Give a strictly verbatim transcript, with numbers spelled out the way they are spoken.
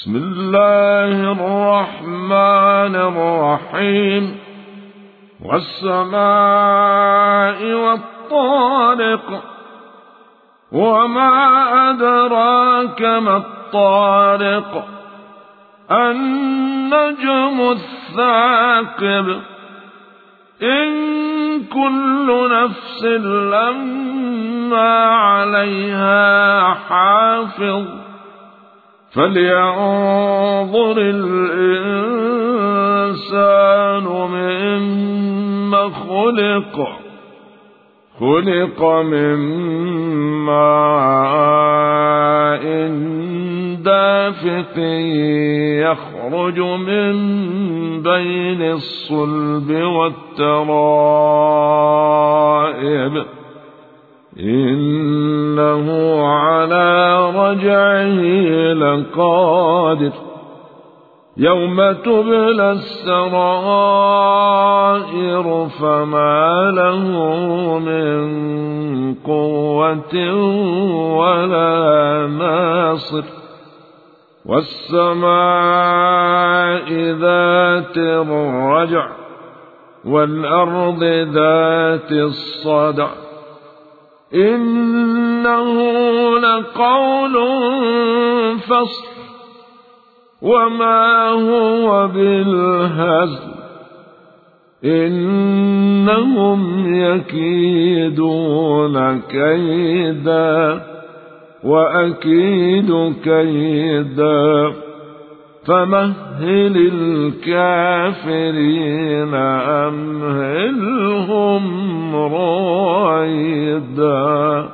بسم الله الرحمن الرحيم والسماء والطارق وما أدراك ما الطارق النجم الثاقب إن كل نفس لما عليها حافظ فلينظر الإنسان مما خلق خلق من ماء دافق يخرج من بين الصلب والترائب إنه على رجعه لقادر يوم تبلى السرائر فما له من قوة ولا ناصر والسماء ذات الرجع والأرض ذات الصدع إنه لقول فصل وما هو بالهزل إنهم يكيدون كيدا وأكيد كيدا فمهل الكافرين أمهلهم رويدا.